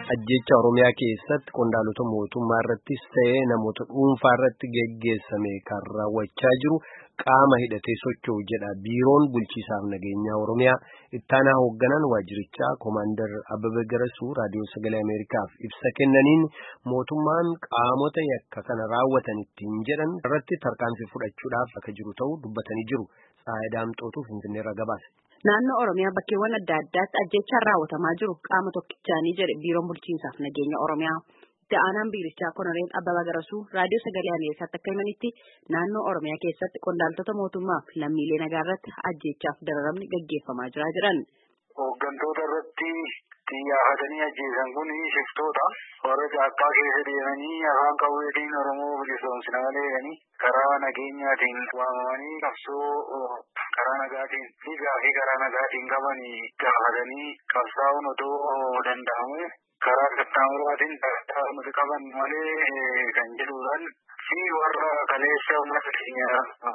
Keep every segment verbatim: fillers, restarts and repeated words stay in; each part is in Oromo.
ajjecha Oromiyaa keessatti qondaalota mootummaa irrattis ta'ee namoota dhuunfaa irratti geggeessame kan raawwachaa jiru qaama hidhatee socho'u jedha biiroon bulchiisaaf nageenyaa Oromiyaa. Ittaanaa hoogganaan waajjirichaa Koomaandar Abbabee Garasuu raadiyoo sagalee Ameerikaaf ibsa kennaniin mootummaan qaamota yakka kana raawwatan ittiin jedhan irratti tarkaanfii fudhachuudhaaf akka jiru ta'uu dubbatanii jiru. Saayidaamxootuu Finfinneerraa gabaase. Naannoo Oromiyaa bakkeewwan adda addaatti ajjechaan raawwatamaa jiru qaama tokkichaanii jedhe biiroon bulchiinsaaf nageenya Oromiyaa. Itti aanaan biirichaa Koloneel Abbabaa Garasuu raadiyoo sagalee Ameerikaatti akka himanitti naannoo Oromiyaa keessatti qondaaltota mootummaa fi lammiilee nagaa irratti ajjechaaf dararamni gaggeeffamaa jira jedhan. Hooggantoota irratti xiyyeeffatanii ajjeesan kun shiftoota warra caakkaa keessa deemanii afaan qawweetiin Oromoo bilisoomsina malee jedhanii karaa nageenyaatiin waamamanii qabsoo karaa nagaatiin fi gaafii karaa nagaatiin qabanii gaafatanii qabsaa'uun otoo danda'amu karaa qaxxaamuraatiin nuti qaban malee kan jedhuudhaan fi warra kaleessa uummata keenya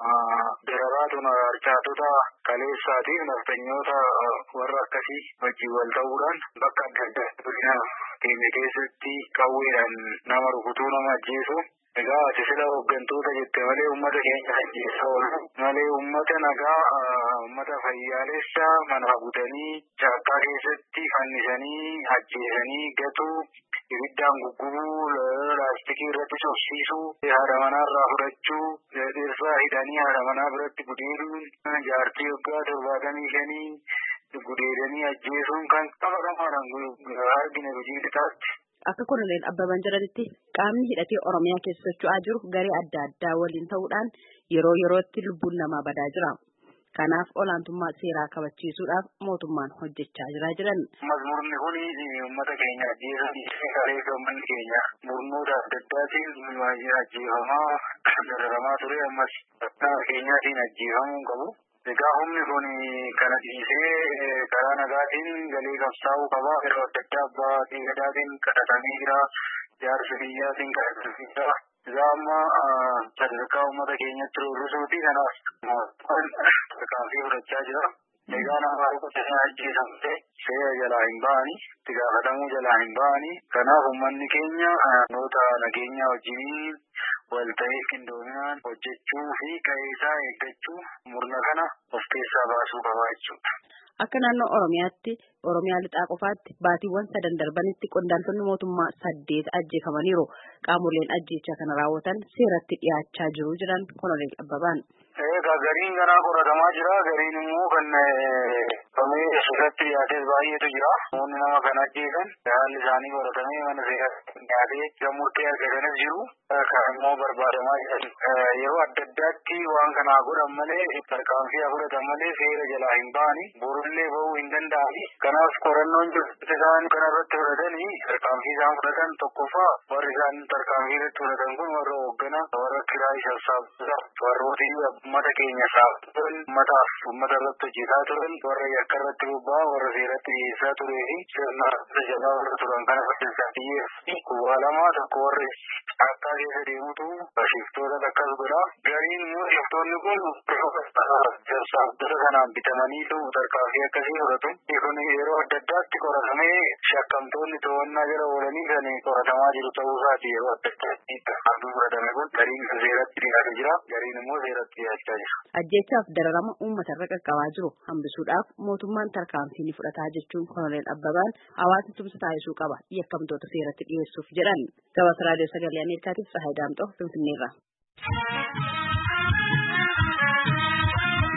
dararaatu harcaatota kaleessaatiif naftanyoota warra akkasii wajjin wal ta'uudhaan bakka adda addaa godina keenya keessatti qawweedhaan nama rukutuu nama ajjeesu. Egaa ati sila hooggantoota jette malee uummata keenya ajjeessaa oolu malee uummata nagaa uummata fayyaalessa mana butanii caakkaa keessatti fannisanii ajjeesanii gatuu ibiddaan guggubuu laastikii irratti sobsiisuu haadha manaa fudhachuu dhirsaa hidhanii haadha manaa biratti gudeeduun jaartii waggaa torbaatamii shanii gudeedanii ajjeesuun kan qabatamadhaan argine hojii lixaatti. Akka Koloneel Abbabaan jedhanitti qaamni hidhatee Oromiyaa keessa socho'aa jiru garee adda addaa waliin ta'uudhaan yeroo yerootti lubbuun namaa badaa jira. Kanaaf olaantummaa seeraa kabachiisuudhaaf mootummaan hojjechaa jira jedhan. Mazmurni kun uummata keenya ajjeesuun kaleessa uummanni keenya murnoota adda addaatiin ajjeefamaa dararamaa ture ammas nama keenyaatiin ajjeefamuu qabu. Egaa humni kun kana dhiisee karaa nagaatiin galee qabsaa'uu qaba. Yeroo adda addaa abbaa gadaatiin kadhatamee jira. Jaarsa biyyaatiin kadhatamee jira. Egaa amma sadarkaa uummata keenyatti roorrisuuti kanaaf tarkaanfii fudhachaa jira. Egaa nama rukutamee ajjeefamte seera jalaa hin ba'anii itti gaafatamuu jalaa hin ba'anii kanaaf uummanni keenya noota nageenyaa wajjin wal ta'ee qindoominaan hojjechuu fi qe'eesaa eeggachuu murna kana of keessaa baasuu qabaa jechuudha. Akka naannoo Oromiyaatti Oromiyaa lixaa qofaatti baatiiwwan sadan darbanitti qondaaltonni mootummaa saddeet ajjeefamaniiru. Qaamoleen ajjeechaa kana raawwatan seeratti dhiyaachaa jiru jedhan Koloneel Abbabaan. Egaa gariin kanaa qoratamaa jira. Gariin immoo kan famee seeratti dhiyaates baay'eetu jira. Namoonni nama kana ajjeesan haalli isaanii qoratamee mana seeratti dhiyaatee gammurtee argatanis jiru. Kan immoo barbaadamaa jiran yeroo adda addaatti waan kanaa godhan malee tarkaanfii fudhatan malee seera jalaa hin ba'anii borullee ba'uu hin danda'ani. Kanaaf qorannoon jiru isaan kanarratti fudhatanii tarkaanfii isaan fudhatan tokkoffaa warri isaan tarkaanfii irratti fudhatan kun warra hoogganaa warra kiraayii sassaabsaa warrooti uummata keenya saaxilan uummataaf uummata irratti hojjetaa turan warra yakka irratti bobba'an warra seeratti dhiyeessaa turee fi sirna jalaa warra turan kana fayyadaa xiyyeeffii kubbaa lamaa tokko warri caakkaa keessa deemutu shiftoota akkas godha. Gariin immoo shiftoonni kun sassaabdota kanaan bitamaniitu tarkaanfii akkasii fudhatu. Kun yeroo adda addaatti qoratamee shakkamtoonni to'annaa jala oolanii kan qoratamaa jiru ta'uu isaati. Yeroo adda addaatti tarkaanfii fudhatame kun gariin seeratti dhiyaatee jira. Gariin immoo seeratti dhiyaachaa jira. Ajjechaaf dararama uummata irra qaqqabaa jiru hambisuudhaaf mootummaan tarkaanfii ni fudhataa jechuun Koloneel Abbabaan hawaasni tumsa taasisuu qaba yakkamtoota seeratti dhiyeessuuf jedhan. Gabaasa raadiyoo sagalee Ameerikaatiif Saayidaamxoo Finfinneerraa.